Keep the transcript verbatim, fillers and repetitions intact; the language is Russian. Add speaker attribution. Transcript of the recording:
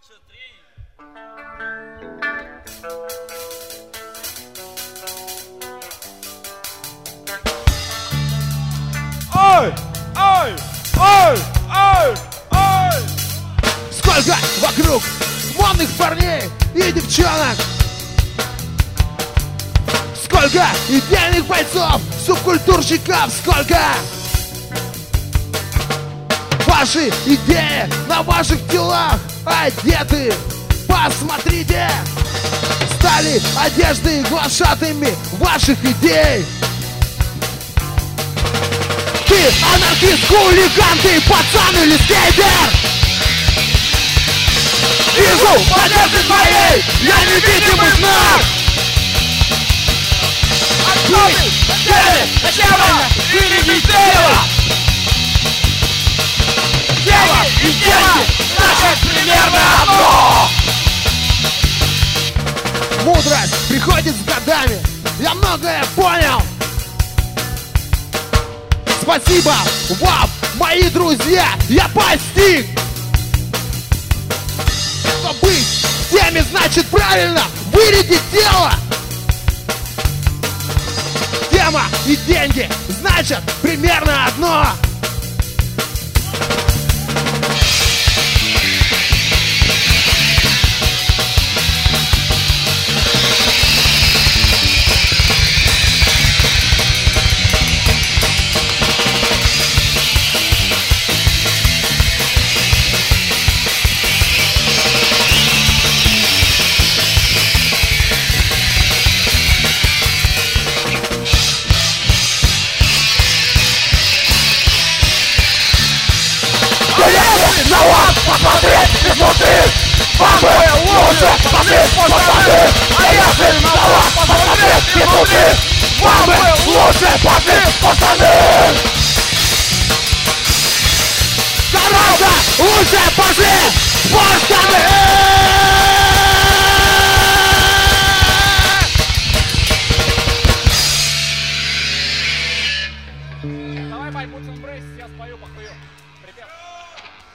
Speaker 1: Ой, ой, ой, ой, ой.
Speaker 2: Сколько вокруг модных парней и девчонок, сколько идеальных бойцов, субкультурщиков, сколько ваши идеи на ваших телах одеты. Посмотрите, стали одежды глашатыми ваших идей. Ты анархист, хулиган, ты пацан или скейтер? Вижу в одежде твоей я невидимый знак.
Speaker 1: Откуда теле, тело, или тело? Тело и деньги, значит примерно одно.
Speaker 2: Мудрость приходит с годами, я многое понял. Спасибо вам, мои друзья, я постиг. Что быть теми, значит правильно вырядить тело. Тема и деньги, значит примерно одно.
Speaker 1: На вас посмотреть изнутри, вам бы лучше посмотреть, посмотреть. А если на вас посмотреть изнутри, вам бы лучше посмотреть, посмотреть.
Speaker 2: Гораздо лучше пошли посмотреть.
Speaker 1: Давай, Бай, Путин Брейс, я спою, похую.